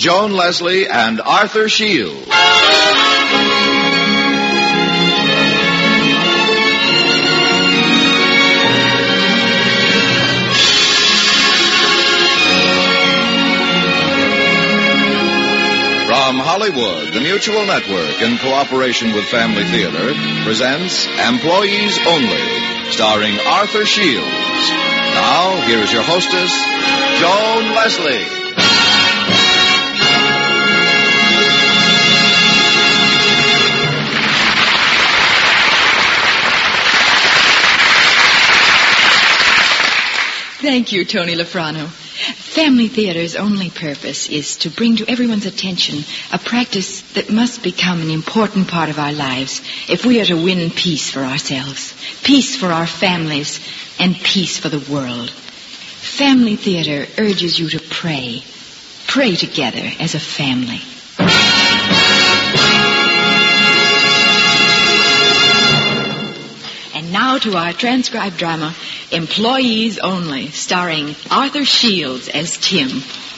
Joan Leslie and Arthur Shields. From Hollywood, the Mutual Network, in cooperation with Family Theater, presents Employees Only, starring Arthur Shields. Now, here is your hostess, Joan Leslie. Thank you, Tony Lafrano. Family Theater's only purpose is to bring to everyone's attention a practice that must become an important part of our lives if we are to win peace for ourselves, peace for our families, and peace for the world. Family Theater urges you to pray. Pray together as a family. And now to our transcribed drama, Employees Only, starring Arthur Shields as Tim.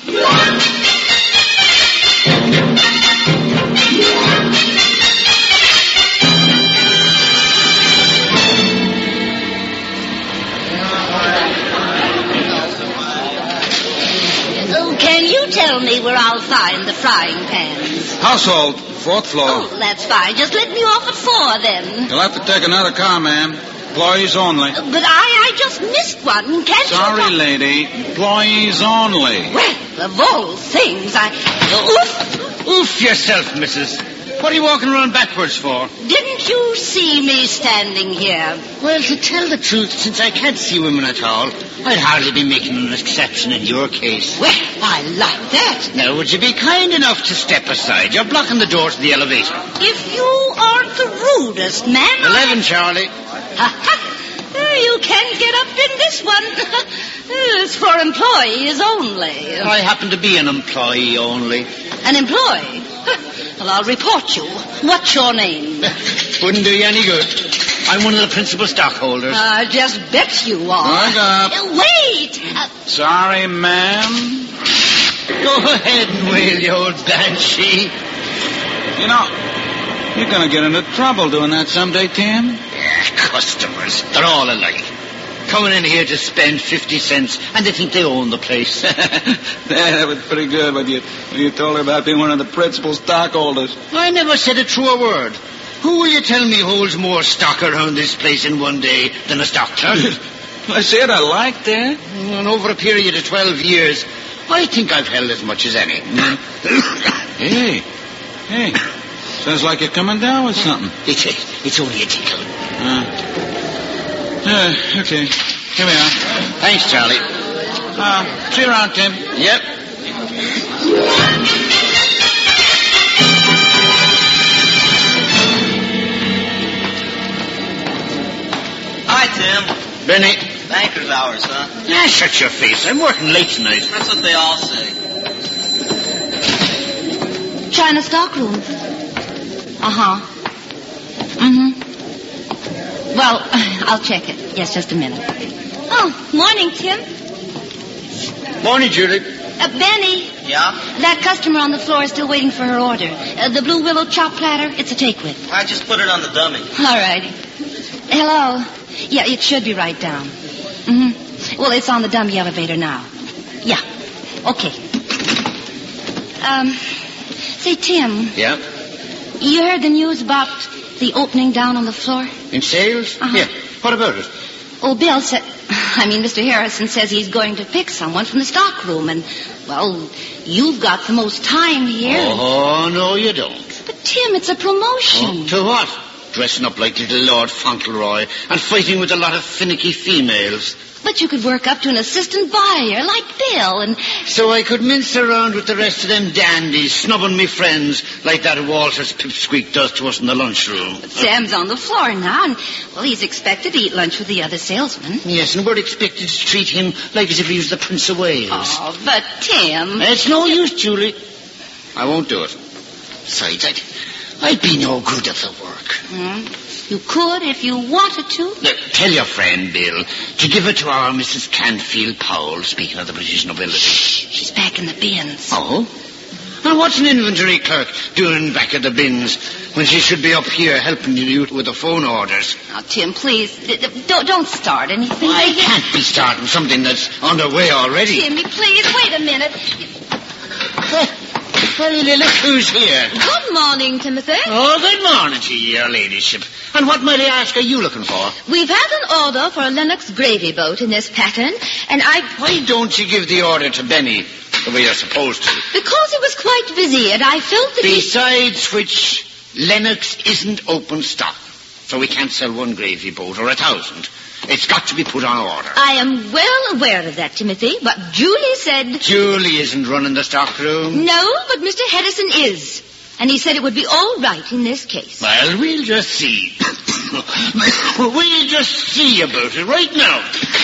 Can you tell me where I'll find the frying pans? Household, 4th floor. Oh, that's fine. Just let me off at 4 then. You'll have to take another car, ma'am. Employees only. But I just missed one. Can't Sorry, you... lady. Employees only. Well, of all things, Oof! Oof yourself, missus. What are you walking around backwards for? Didn't you see me standing here? Well, to tell the truth, since I can't see women at all, I'd hardly be making an exception in your case. Well, I like that. Now, would you be kind enough to step aside? You're blocking the door to the elevator. If you aren't the rudest man... 11, Charlie. You can't get up in this one. It's for employees only. I happen to be an employee only. An employee? Well, I'll report you. What's your name? Wouldn't do you any good. I'm one of the principal stockholders. I just bet you are. Back up. Wait! Sorry, ma'am. Go ahead and wail, you old banshee. You know, you're going to get into trouble doing that someday, Tim. Customers, they're all alike. Coming in here to spend 50 cents, and they think they own the place. That was pretty good when you told her about being one of the principal stockholders. I never said a truer word. Who will you tell me holds more stock around this place in one day than a stock turn? I said I liked that. And over a period of 12 years, I think I've held as much as any. Hey. Sounds like you're coming down with something. It's only a tickle. Okay. Here we are. Thanks, Charlie. See you around, Tim. Yep. Hi, Tim. Benny. Banker's hours, huh? Shut your face. I'm working late tonight. That's what they all say. China stockroom. Uh-huh. Mm-hmm. Well, I'll check it. Yes, just a minute. Oh, morning, Tim. Morning, Judy. Benny. Yeah? That customer on the floor is still waiting for her order. The Blue Willow chop platter, it's a take-with. I just put it on the dummy. All righty. Hello. Yeah, it should be right down. Mm-hmm. Well, it's on the dummy elevator now. Yeah. Okay. Say, Tim. Yeah? You heard the news about the opening down on the floor? In sales? Uh-huh. Yeah. What about it? Oh, Bill said... Mr. Harrison says he's going to pick someone from the stockroom, and, well, you've got the most time here. Oh, no, you don't. But, Tim, it's a promotion. To what? Dressing up like little Lord Fauntleroy and fighting with a lot of finicky females. But you could work up to an assistant buyer like Bill, and... So I could mince around with the rest of them dandies, snubbing me friends like that Walter's pipsqueak does to us in the lunchroom. But Sam's on the floor now, and, well, he's expected to eat lunch with the other salesmen. Yes, and we're expected to treat him like as if he was the Prince of Wales. Oh, but, Tim... It's no use, Julie. I won't do it. Besides, I'd be no good at the work. You could if you wanted to. Look, tell your friend, Bill, to give it to our Mrs. Canfield Powell, speaking of the British nobility. Shh, she's back in the bins. Oh? And what's an inventory clerk doing back at the bins when she should be up here helping you with the phone orders? Now, Tim, please, don't start anything. I can't be starting something that's underway already. Timmy, please, wait a minute. Well, look who's here. Good morning, Timothy. Oh, good morning to you, your ladyship. And what, might I ask, are you looking for? We've had an order for a Lennox gravy boat in this pattern, and Why don't you give the order to Benny the way you're supposed to? Because he was quite busy, and I felt that Besides which, Lennox isn't open stock, so we can't sell one gravy boat or 1,000. It's got to be put on order. I am well aware of that, Timothy, but Julie said... Julie isn't running the stock room. No, but Mr. Hedison is. And he said it would be all right in this case. Well, we'll just see. We'll just see about it right now.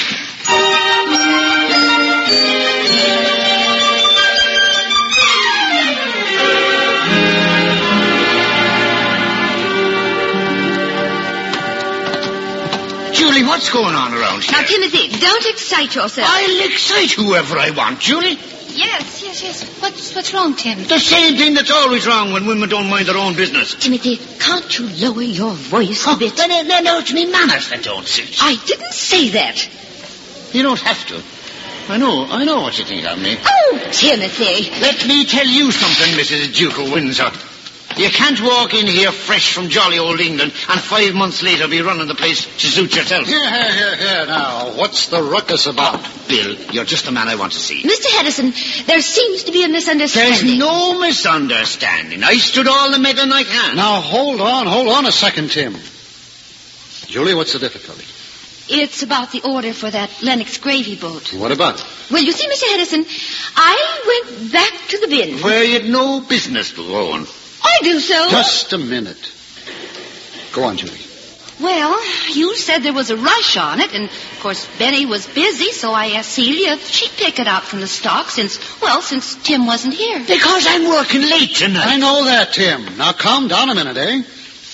Julie, what's going on around here? Now, Timothy, don't excite yourself. I'll excite whoever I want, Julie. Yes. What's wrong, Tim? The same thing that's always wrong when women don't mind their own business. Timothy, can't you lower your voice a bit? No, it's me manners that don't suit. I didn't say that. You don't have to. I know what you think of me. Oh, Timothy. Let me tell you something, Mrs. Duke of Windsor. You can't walk in here fresh from jolly old England and 5 months later be running the place to suit yourself. Here, now. What's the ruckus about? Bill, you're just the man I want to see. Mr. Hedison, there seems to be a misunderstanding. There's no misunderstanding. I stood all the meddling I can. Now, hold on a second, Tim. Julie, what's the difficulty? It's about the order for that Lennox gravy boat. What about it? Well, you see, Mr. Hedison, I went back to the bin. Where you'd no business to go on. I do so. Just a minute. Go on, Julie. Well, you said there was a rush on it, and, of course, Benny was busy, so I asked Celia if she'd pick it out from the stock since Tim wasn't here. Because I'm working late tonight. I know that, Tim. Now, calm down a minute, eh?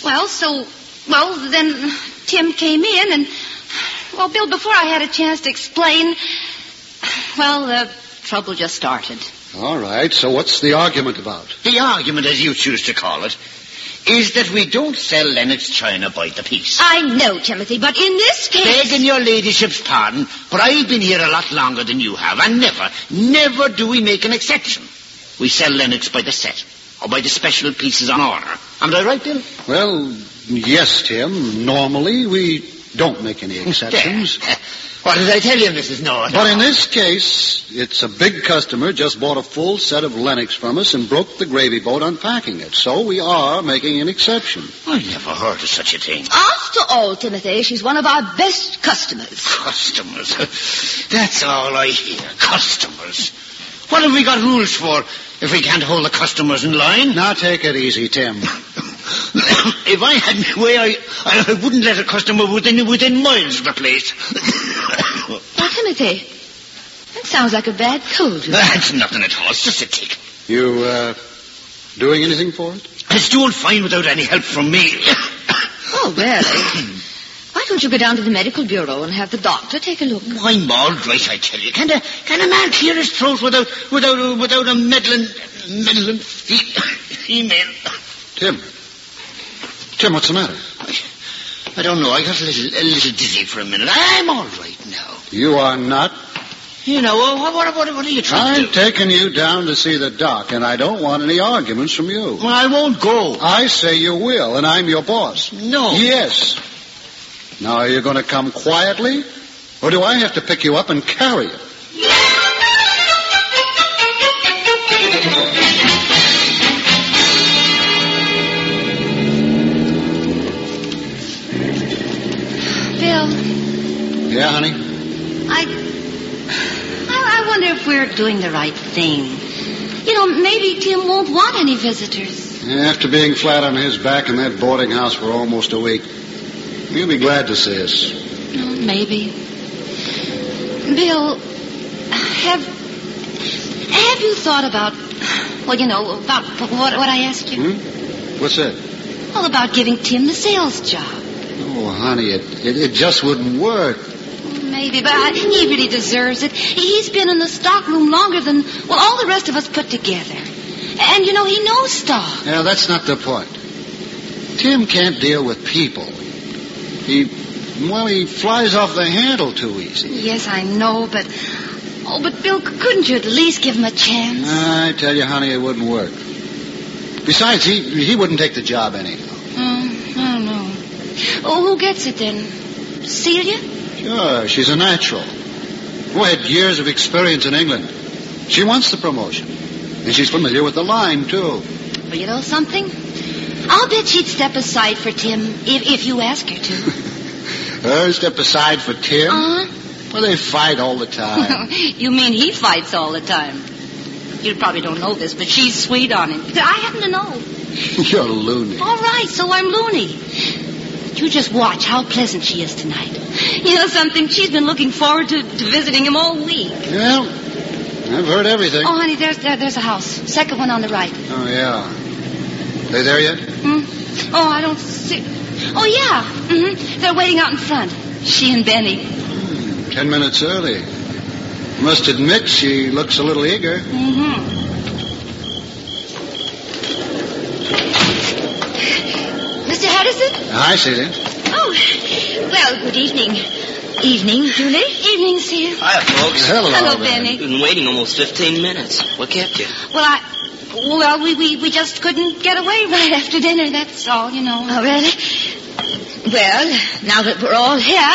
Then Tim came in, and, Bill, before I had a chance to explain, the trouble just started. All right, so what's the argument about? The argument, as you choose to call it, is that we don't sell Lennox china by the piece. I know, Timothy, but in this case... Begging your ladyship's pardon, but I've been here a lot longer than you have, and never do we make an exception. We sell Lennox by the set, or by the special pieces on order. Am I right, Bill? Well, yes, Tim. Normally, we don't make any exceptions. What did I tell you, Mrs. Norton? But in this case, it's a big customer just bought a full set of Lennox from us and broke the gravy boat unpacking it. So we are making an exception. I never heard of such a thing. After all, Timothy, she's one of our best customers. Customers? That's all I hear. Customers. What have we got rules for if we can't hold the customers in line? Now take it easy, Tim. If I had my way, I wouldn't let a customer within miles of the place. Now, Timothy, that sounds like a bad cold. That's nothing at all. It's just a tick. You, doing anything for it? It's doing fine without any help from me. Oh, really? Why don't you go down to the medical bureau and have the doctor take a look? I'm all right, I tell you. Can a man clear his throat without a meddling female? Tim, what's the matter? I don't know. I got a little dizzy for a minute. I'm all right now. You are not? You know, what are you trying to do? I'm taking you down to see the doc, and I don't want any arguments from you. Well, I won't go. I say you will, and I'm your boss. No. Yes. Now, are you going to come quietly, or do I have to pick you up and carry you? Bill. Yeah, honey? I wonder if we're doing the right thing. You know, maybe Tim won't want any visitors. After being flat on his back in that boarding house for almost a week, he'll be glad to see us. Oh, maybe. Bill, have you thought about what I asked you? What's that? Well, about giving Tim the sales job. Oh, honey, it just wouldn't work. Maybe, but he really deserves it. He's been in the stockroom longer than, all the rest of us put together. And, he knows stuff. Yeah, that's not the point. Tim can't deal with people. He flies off the handle too easy. Yes, I know, but... Oh, but Bill, couldn't you at least give him a chance? I tell you, honey, it wouldn't work. Besides, he wouldn't take the job anyhow. I don't know. Oh, who gets it then? Celia? Sure, she's a natural. Who had years of experience in England. She wants the promotion. And she's familiar with the line, too. Well, you know something? I'll bet she'd step aside for Tim if you ask her to. Her step aside for Tim? Uh-huh. Well, they fight all the time. You mean he fights all the time? You probably don't know this, but she's sweet on him. I happen to know. You're loony. All right, so I'm loony. You just watch how pleasant she is tonight. You know something? She's been looking forward to visiting him all week. Well, I've heard everything. Oh, honey, there's a house. Second one on the right. Oh, yeah. They there yet? Oh, I don't see... Oh, yeah. They're waiting out in front. She and Benny. 10 minutes early. Must admit she looks a little eager. Mr. Harrison? Hi, Celia. Oh, well, good evening. Evening, Julie. Evening, Celia. Hi, folks. Hello, Benny. We've been waiting almost 15 minutes. What kept you? Well, we just couldn't get away right after dinner, that's all, Oh, really? Well, now that we're all here,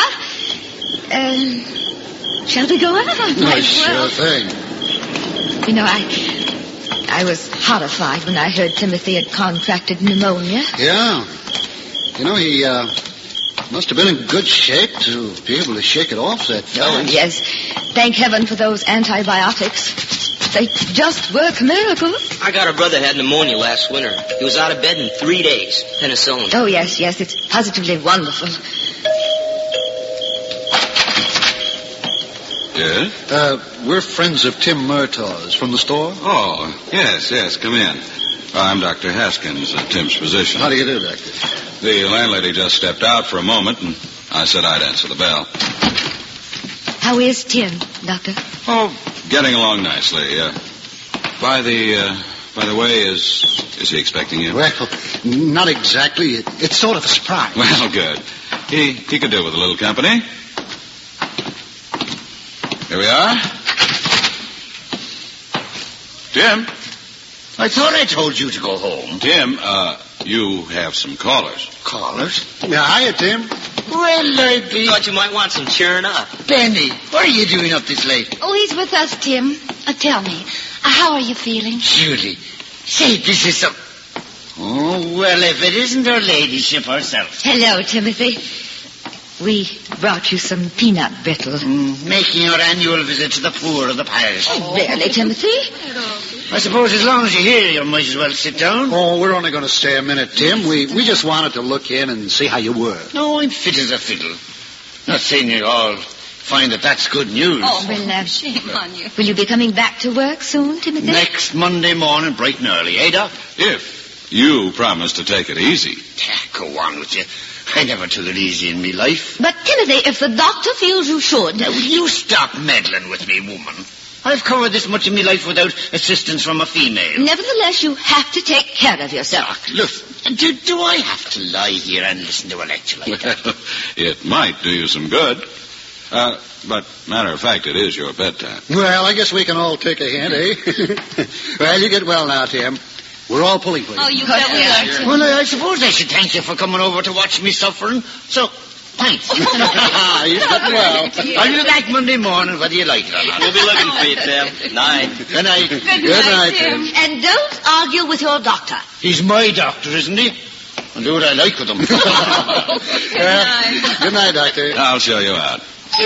shall we go out? Sure thing. I was horrified when I heard Timothy had contracted pneumonia. Yeah. He must have been in good shape to be able to shake it off that fast. Oh, yes. Thank heaven for those antibiotics. They just work miracles. I got a brother had pneumonia last winter. He was out of bed in 3 days. Penicillin. Oh, yes. It's positively wonderful. Yes? We're friends of Tim Murtaugh's from the store. Oh, yes, come in. I'm Dr. Haskins, Tim's physician. How do you do, Doctor? The landlady just stepped out for a moment, and I said I'd answer the bell. How is Tim, Doctor? Oh, getting along nicely. By the way, is he expecting you? Well, not exactly. It's sort of a surprise. Well, good. He could do with a little company. Here we are. Tim? I thought I told you to go home. Tim, you have some callers. Callers? Yeah, hiya, Tim. Well, I'd be... Thought you might want some cheering up. Benny, what are you doing up this late? Oh, he's with us, Tim. Tell me, how are you feeling? Julie, say, this is some... Oh, well, if it isn't her ladyship herself. Hello, Timothy. We brought you some peanut brittle. Making our annual visit to the poor of the parish. Oh, barely, Timothy. I suppose as long as you're here, you might as well sit down. Oh, we're only going to stay a minute, Tim. We just wanted to look in and see how you were. No, I'm fit as a fiddle. Not saying you all find that that's good news. Oh, well, shame on you. Will you be coming back to work soon, Timothy? Next Monday morning, bright and early, eh, Doc? If you promise to take it easy. Go on with you. I never took it easy in me life. But, Timothy, if the doctor feels you should... Now, will you stop meddling with me, woman? I've covered this much in me life without assistance from a female. Nevertheless, you have to take care of yourself. Look, do I have to lie here and listen to a lecture like that? Well, it might do you some good. But, matter of fact, it is your bedtime. Well, I guess we can all take a hint, eh? Well, you get well now, Tim. We're all pulling for you. Oh, you bet we are, Tim. Well, I suppose I should thank you for coming over to watch me suffering. So, thanks. You've done well. I'll be back Monday morning, whether you like it or not. We'll be looking for you, Tim. Night. Good night. Good night, Tim. And don't argue with your doctor. He's my doctor, isn't he? I'll do what I like with him. Good night, Doctor. I'll show you out.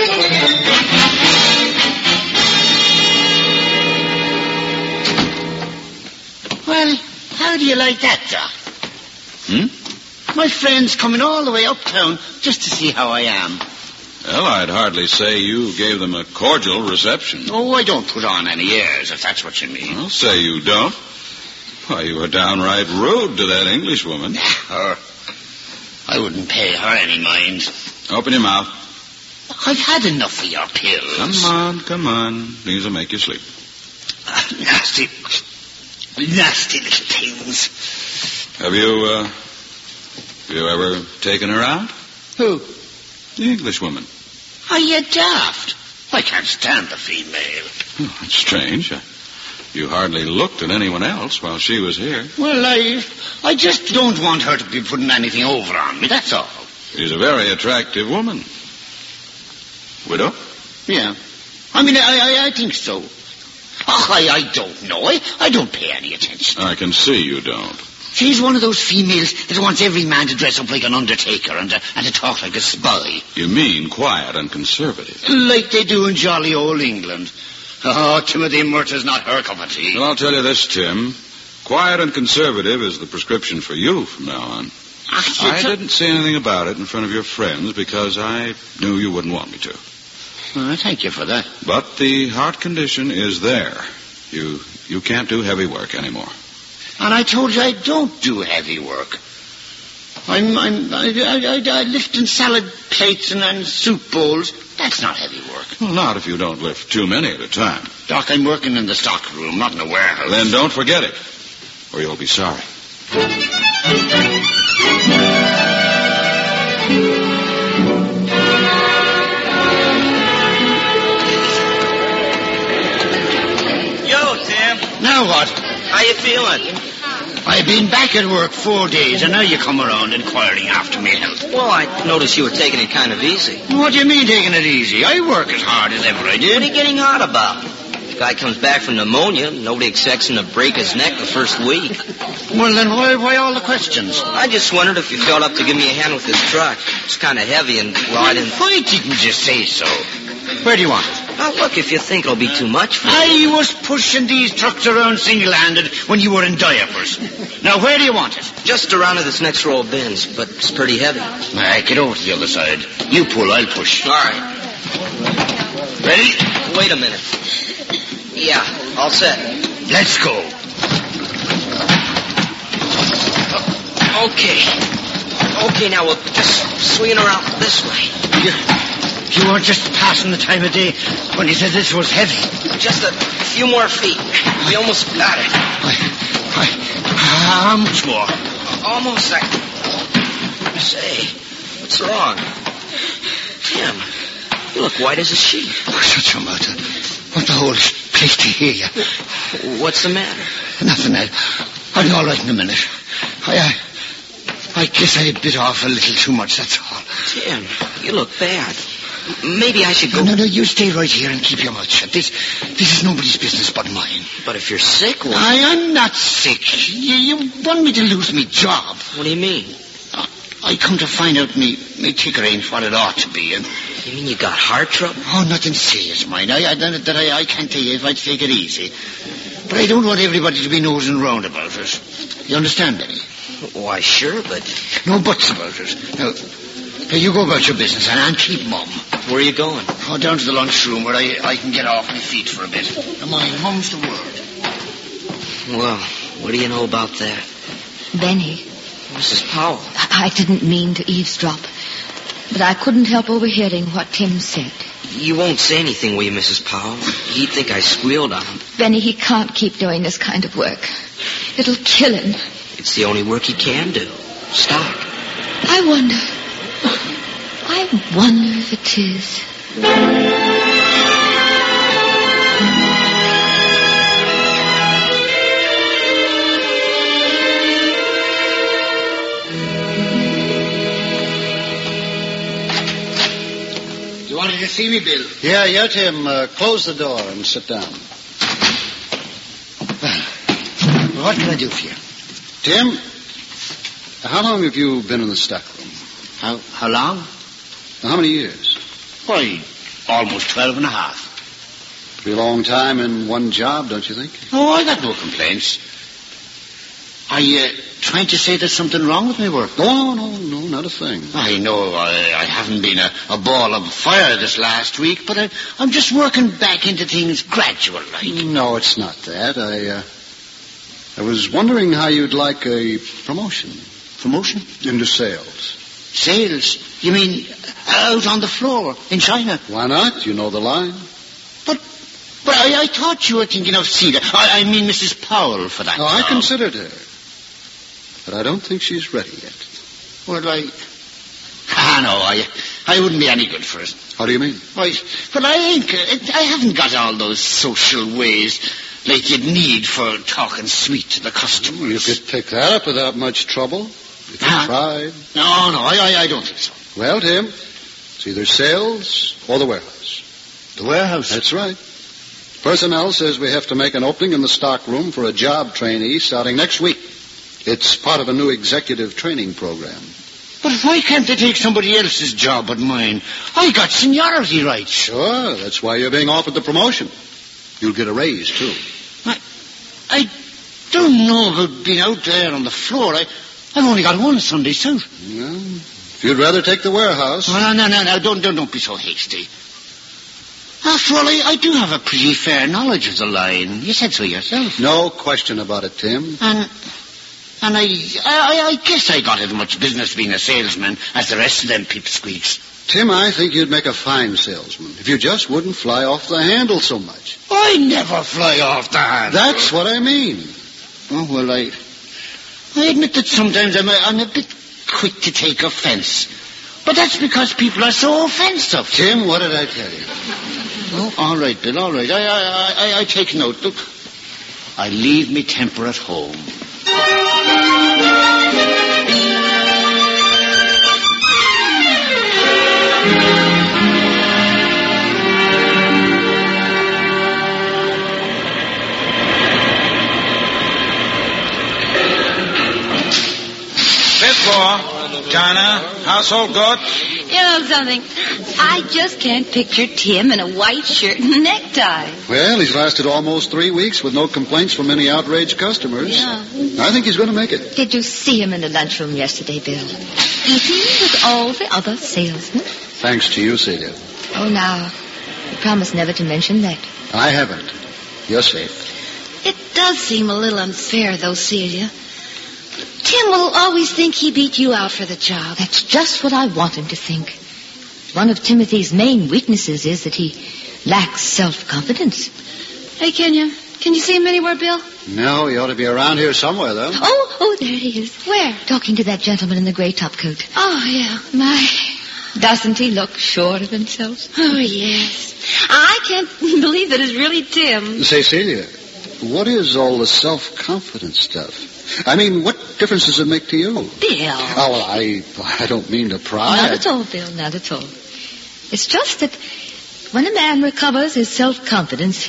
Well, how do you like that, Doc? My friend's coming all the way uptown just to see how I am. Well, I'd hardly say you gave them a cordial reception. Oh, I don't put on any airs, if that's what you mean. I'll say you don't. Why, you were downright rude to that Englishwoman. Her. I wouldn't pay her any mind. Open your mouth. I've had enough of your pills. Come on. These will make you sleep. Nasty. Nasty little things. Have you ever taken her out? Who? The Englishwoman. Are you daft? I can't stand the female. Oh, that's strange. You hardly looked at anyone else while she was here. Well, I just don't want her to be putting anything over on me, that's all. She's a very attractive woman. Widow? Yeah. I mean, I think so. I don't know. I don't pay any attention. I can see you don't. She's one of those females that wants every man to dress up like an undertaker and to talk like a spy. You mean quiet and conservative? Like they do in jolly old England. Oh, Timothy Murtagh's not her cup of tea. Well, I'll tell you this, Tim. Quiet and conservative is the prescription for you from now on. I didn't say anything about it in front of your friends because I knew you wouldn't want me to. Well, thank you for that. But the heart condition is there. You can't do heavy work anymore. And I told you I don't do heavy work. I lift in salad plates and soup bowls. That's not heavy work. Well, not if you don't lift too many at a time. Doc, I'm working in the stock room, not in a warehouse. Then don't forget it, or you'll be sorry. Yo, Tim. Now what? How you feeling? I've been back at work 4 days, and now you come around inquiring after me health. Well, I noticed you were taking it kind of easy. What do you mean taking it easy? I work as hard as ever I did. What are you getting hot about? The guy comes back from pneumonia. Nobody expects him to break his neck the first week. Well, then why all the questions? I just wondered if you felt up to give me a hand with this truck. It's kind of heavy, and, well, I didn't... Why didn't you say so? Where do you want it? Now, look, if you think it'll be too much for you. I was pushing these trucks around single-handed when you were in diapers. Now, where do you want it? Just around to this next row of bins, but it's pretty heavy. All right, get over to the other side. You pull, I'll push. All right. Ready? Wait a minute. Yeah, all set. Let's go. Okay, now we'll just swing it around this way. You weren't just passing the time of day when you said this was heavy. Just a few more feet. We almost got it. How much more? Almost. Say, what's wrong? Tim, you look white as a sheet. Oh, shut your mouth. I want the whole place to hear you. What's the matter? Nothing, Ed. I'll be all right in a minute. I guess I bit off a little too much, that's all. Tim, you look bad. Maybe I should go... No, you stay right here and keep your mouth shut. This is nobody's business but mine. But if you're sick, well... I am not sick. You want me to lose me job. What do you mean? I come to find out me ticker ain't what it ought to be. And... You mean you got heart trouble? Oh, nothing serious, mind. I can't tell you if I'd take it easy. But I don't want everybody to be nosing round about it. You understand, Benny? Why, sure, but... No buts about it. Now, you go about your business and keep mum. Where are you going? Oh, down to the lunchroom where I can get off my feet for a bit. Now, mind, mum's the word. Well, what do you know about that? Benny. Mrs. Powell. I didn't mean to eavesdrop, but I couldn't help overhearing what Tim said. You won't say anything, will you, Mrs. Powell? He'd think I squealed on him. Benny, he can't keep doing this kind of work. It'll kill him. It's the only work he can do. Stop. I wonder if it is. You wanted to see me, Bill? Yeah, Tim. Close the door and sit down. Well, what can I do for you? Tim, how long have you been in the stockroom? How long? How many years? Why, almost 12 and a half. Pretty long time in one job, don't you think? Oh, I got no complaints. Are you trying to say there's something wrong with my work? No, not a thing. I know I haven't been a ball of fire this last week, but I'm just working back into things gradual like. No, it's not that. I was wondering how you'd like a promotion. Promotion? Into sales. Sales? You mean out on the floor in China? Why not? You know the line. But But I thought you were thinking of Celia. I mean Mrs. Powell for that No, I job. considered her. But I don't think she's ready yet. Well, no, I wouldn't be any good for it. How do you mean? But I haven't got all those social ways like you'd need for talking sweet to the customers. You could pick that up without much trouble if you tried. No, I don't think so. Well, Tim, it's either sales or the warehouse. The warehouse? That's right. Personnel says we have to make an opening in the stock room for a job trainee starting next week. It's part of a new executive training program. But why can't they take somebody else's job but mine? I got seniority rights. Sure, that's why you're being offered the promotion. You'll get a raise, too. I don't know about being out there on the floor. I've only got one Sunday suit. Well, if you'd rather take the warehouse... No, don't be so hasty. After all, I do have a pretty fair knowledge of the line. You said so yourself. No question about it, Tim. And I guess I got as much business being a salesman as the rest of them pipsqueaks. Tim, I think you'd make a fine salesman if you just wouldn't fly off the handle so much. I never fly off the handle. That's what I mean. Oh, well, I admit that sometimes I'm a bit quick to take offense. But that's because people are so offensive. Tim, what did I tell you? Oh, all right, Bill, all right. I take note. Look, I leave me temper at home. China, household good? You know something? I just can't picture Tim in a white shirt and necktie. Well, he's lasted almost 3 weeks with no complaints from any outraged customers. Yeah. I think he's going to make it. Did you see him in the lunchroom yesterday, Bill? Eating with all the other salesmen? Thanks to you, Celia. Oh, now, you promised never to mention that. I haven't. You're safe. It does seem a little unfair, though, Celia. Tim will always think he beat you out for the job. That's just what I want him to think. One of Timothy's main weaknesses is that he lacks self-confidence. Hey, can you see him anywhere, Bill? No, he ought to be around here somewhere, though. Oh, there he is. Where? Talking to that gentleman in the gray topcoat. Oh, yeah. My, doesn't he look sure of himself? Oh, yes. I can't believe that it's really Tim. Say, Celia, what is all the self-confidence stuff? I mean, what difference does it make to you? Bill. Oh, well, I don't mean to pry. Not at all, Bill, not at all. It's just that when a man recovers his self-confidence,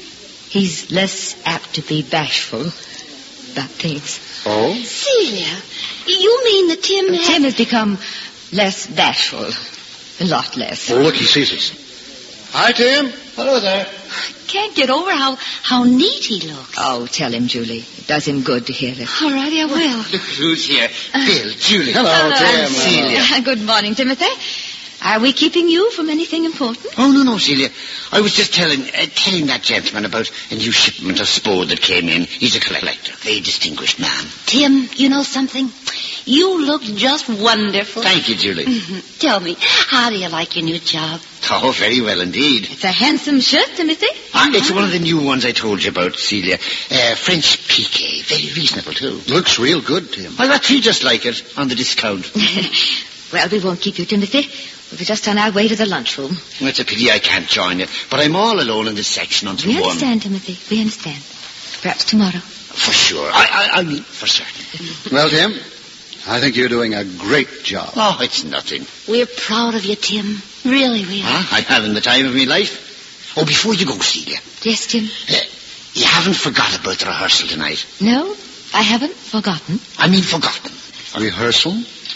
he's less apt to be bashful about things. Oh? Celia, you mean that Tim has become less bashful. A lot less. Oh, look, he sees us. Hi, Tim. Hello there. Can't get over how neat he looks. Oh, tell him, Julie. It does him good to hear that. All righty, I will. Look who's here. Bill, Julie. Hello, Tim. Celia. Good morning, Timothy. Are we keeping you from anything important? Oh, no, Celia. I was just telling that gentleman about a new shipment of spode that came in. He's a collector, very distinguished man. Tim, you know something? You look just wonderful. Thank you, Julie. Tell me, how do you like your new job? Oh, very well indeed. It's a handsome shirt, Timothy. It's one of the new ones I told you about, Celia. French piqué. Very reasonable, too. Looks real good, Tim. I got 3 just like it on the discount. Well, we won't keep you, Timothy. We'll be just on our way to the lunchroom. It's a pity I can't join you, but I'm all alone in this section until 1. We understand, Timothy. We understand. Perhaps tomorrow. For sure. I mean, for certain. Well, Tim, I think you're doing a great job. Oh, it's nothing. We're proud of you, Tim. Really, we are. I'm having the time of my life. Oh, before you go, Celia. Yes, Tim? You haven't forgot about the rehearsal tonight. No, I haven't forgotten. I mean forgotten. A rehearsal?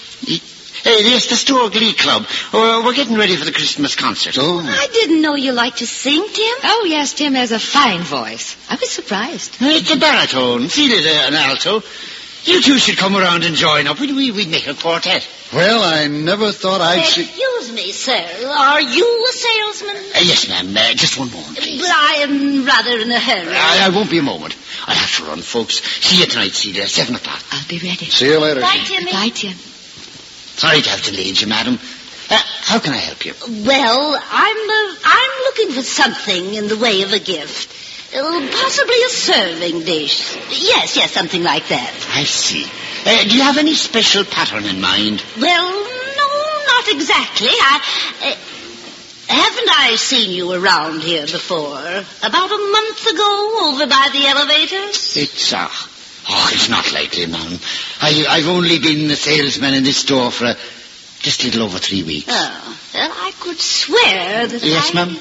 Yes, the Store Glee Club. We're getting ready for the Christmas concert. Oh. I didn't know you liked to sing, Tim. Oh, yes, Tim has a fine voice. I was surprised. It's a baritone. Celia's an alto. You two should come around and join up. We'd make a quartet. Well, I never thought I'd see... Excuse me, sir. Are you a salesman? Yes, ma'am. Just one moment, please. But I am rather in a hurry. I won't be a moment. I have to run, folks. See you tonight, Celia, 7 o'clock. I'll be ready. See you later. Bye, Timmy. Bye, Tim. Sorry to have delayed you, madam. How can I help you? Well, I'm looking for something in the way of a gift. Possibly a serving dish. Yes, something like that. I see. Do you have any special pattern in mind? Well, no, not exactly. Haven't I seen you around here before? About a month ago, over by the elevators? It's not likely, ma'am. I've only been a salesman in this store for just a little over 3 weeks. Oh, well, I could swear that Yes, ma'am?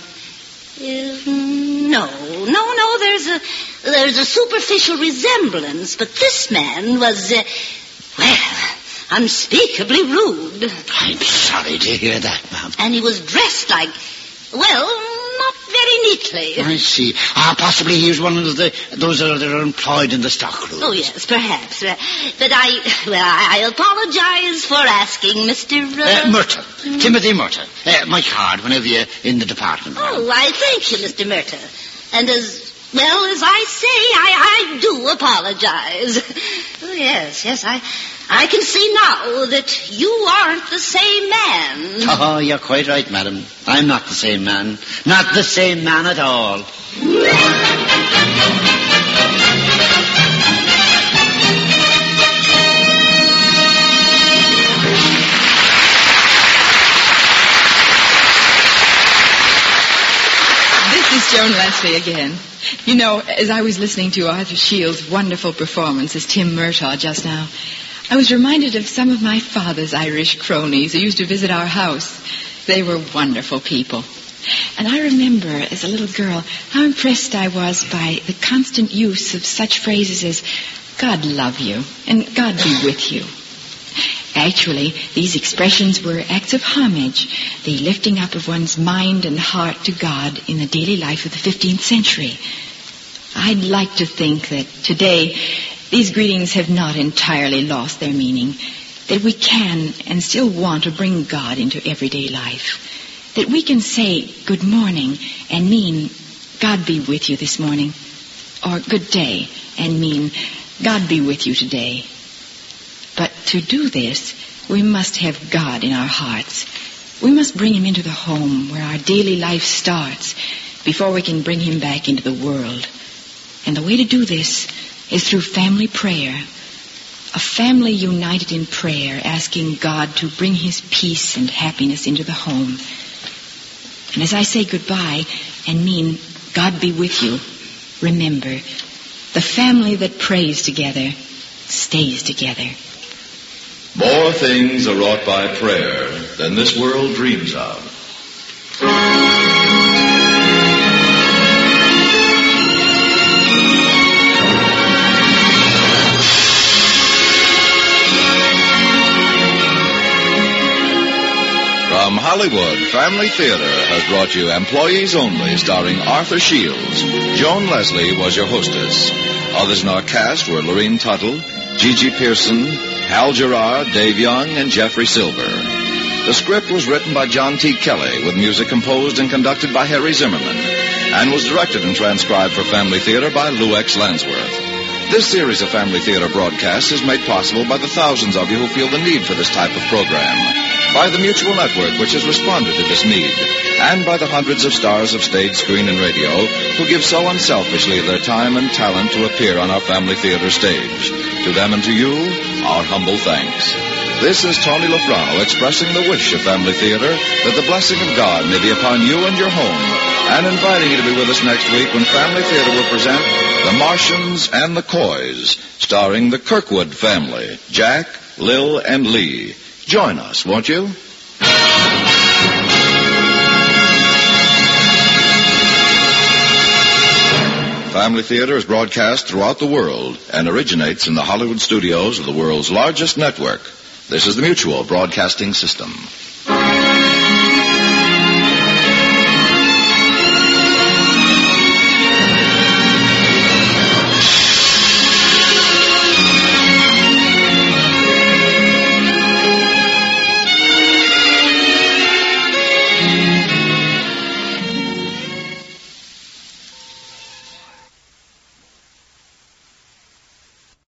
No. There's a superficial resemblance, but this man was, unspeakably rude. I'm sorry to hear that, ma'am. And he was dressed like, not very neatly. I see. Possibly he was one of those that are employed in the stock room. Oh, yes, perhaps. But I apologize for asking, Mr. Murta. Timothy Murta. My card whenever you're in the department. Oh, I thank you, Mr. Murta. And as well as I say, I do apologize. Oh, yes, I can see now that you aren't the same man. Oh, you're quite right, madam. I'm not the same man. Not the same man at all. This is Joan Leslie again. You know, as I was listening to Arthur Shields' wonderful performance as Tim Murtaugh just now, I was reminded of some of my father's Irish cronies who used to visit our house. They were wonderful people. And I remember, as a little girl, how impressed I was by the constant use of such phrases as, God love you, and God be with you. Actually, these expressions were acts of homage, the lifting up of one's mind and heart to God in the daily life of the 15th century. I'd like to think that today these greetings have not entirely lost their meaning, that we can and still want to bring God into everyday life, that we can say good morning and mean God be with you this morning, or good day and mean God be with you today. But to do this, we must have God in our hearts. We must bring him into the home where our daily life starts before we can bring him back into the world. And the way to do this is through family prayer. A family united in prayer, asking God to bring his peace and happiness into the home. And as I say goodbye and mean God be with you, remember, the family that prays together stays together. More things are wrought by prayer than this world dreams of. From Hollywood, Family Theater has brought you Employees Only, starring Arthur Shields. Joan Leslie was your hostess. Others in our cast were Lorene Tuttle, Gigi Pearson, Hal Gerard, Dave Young, and Jeffrey Silver. The script was written by John T. Kelly, with music composed and conducted by Harry Zimmerman, and was directed and transcribed for Family Theater by Lou X. Lansworth. This series of Family Theater broadcasts is made possible by the thousands of you who feel the need for this type of program, by the Mutual Network, which has responded to this need, and by the hundreds of stars of stage, screen, and radio who give so unselfishly their time and talent to appear on our Family Theater stage. To them and to you, our humble thanks. This is Tony Lofrano expressing the wish of Family Theater that the blessing of God may be upon you and your home, and inviting you to be with us next week when Family Theater will present The Martians and the Coys, starring the Kirkwood family, Jack, Lil, and Lee. Join us, won't you? Family Theater is broadcast throughout the world and originates in the Hollywood studios of the world's largest network. This is the Mutual Broadcasting System.